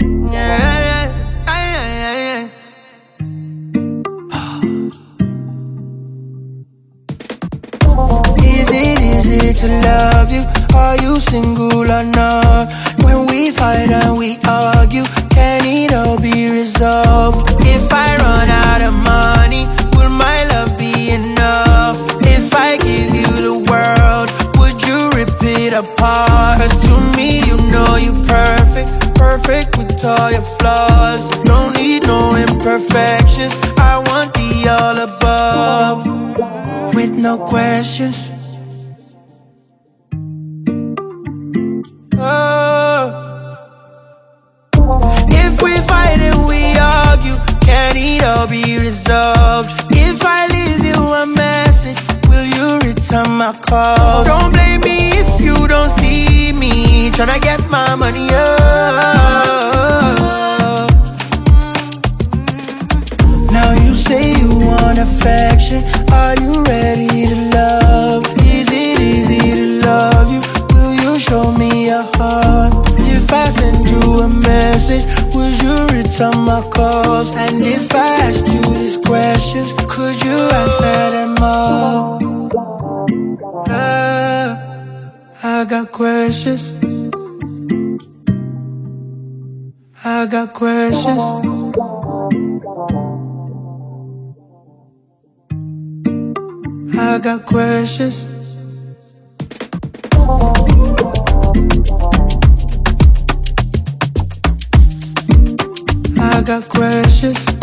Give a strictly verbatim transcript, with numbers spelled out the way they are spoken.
Yeah, yeah, yeah, yeah. Is it easy to love you? Are you single or not? When we fight and we argue, can it all be resolved? If I run out of money, will my love be enough? If I give you the world, would you rip it apart? 'Cause to me, you know you're perfect, perfect with all your flaws. Don't need no imperfections, I want the all above, with no questions. Oh. If we fight and we argue, can it all be resolved? If I leave you a message, will you return my call? Don't blame me if you don't see me tryna get my money up. Now you say you want affection, are you ready to love? Is it easy to love you? Will you show me your heart? If I send you a message, would you return my calls? And if I asked you these questions, could you answer them all? Ah, I got questions. I got questions. I got questions. I got questions.